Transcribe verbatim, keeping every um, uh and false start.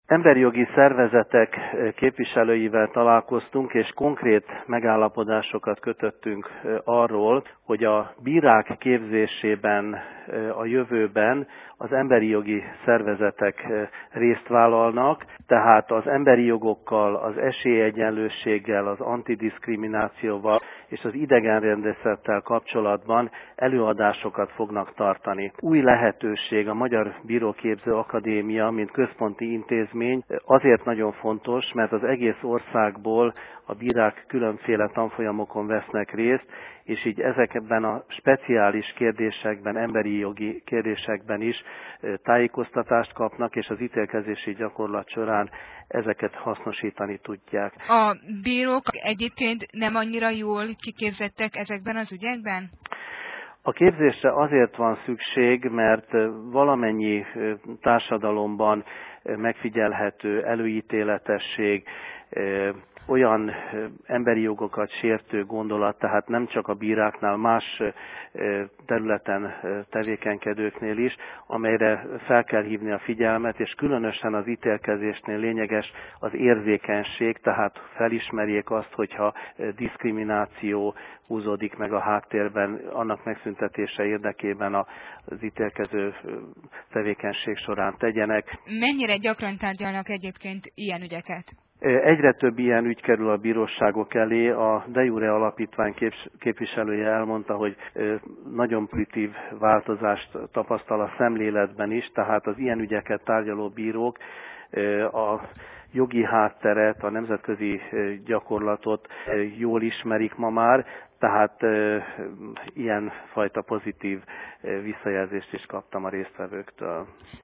Emberi jogi szervezetek képviselőivel találkoztunk, és konkrét megállapodásokat kötöttünk arról, hogy a bírák képzésében a jövőben az emberi jogi szervezetek részt vállalnak, tehát az emberi jogokkal, az esélyegyenlőséggel, az antidiszkriminációval és az idegenrendészettel kapcsolatban előadásokat fognak tartani. Új lehetőség a Magyar Bíróképző Akadémia, mint központi intézmény, azért nagyon fontos, mert az egész országból a bírák különféle tanfolyamokon vesznek részt, és így ezekben a speciális kérdésekben, emberi jogi kérdésekben is tájékoztatást kapnak, és az ítélkezési gyakorlat során ezeket hasznosítani tudják. A bírók egyébként nem annyira jól kiképzettek ezekben az ügyekben? A képzésre azért van szükség, mert valamennyi társadalomban megfigyelhető előítéletesség, olyan emberi jogokat sértő gondolat, tehát nem csak a bíráknál, más területen tevékenykedőknél is, amelyre fel kell hívni a figyelmet, és különösen az ítélkezésnél lényeges az érzékenység, tehát felismerjék azt, hogyha diszkrimináció húzódik meg a háttérben, annak megszüntetése érdekében az ítélkező tevékenység során tegyenek. Mennyire gyakran tárgyalnak egyébként ilyen ügyeket? Egyre több ilyen ügy kerül a bíróságok elé. A De Jure Alapítvány képviselője elmondta, hogy nagyon pozitív változást tapasztal a szemléletben is, tehát az ilyen ügyeket tárgyaló bírók a jogi hátteret, a nemzetközi gyakorlatot jól ismerik ma már, tehát ilyen fajta pozitív visszajelzést is kaptam a résztvevőktől.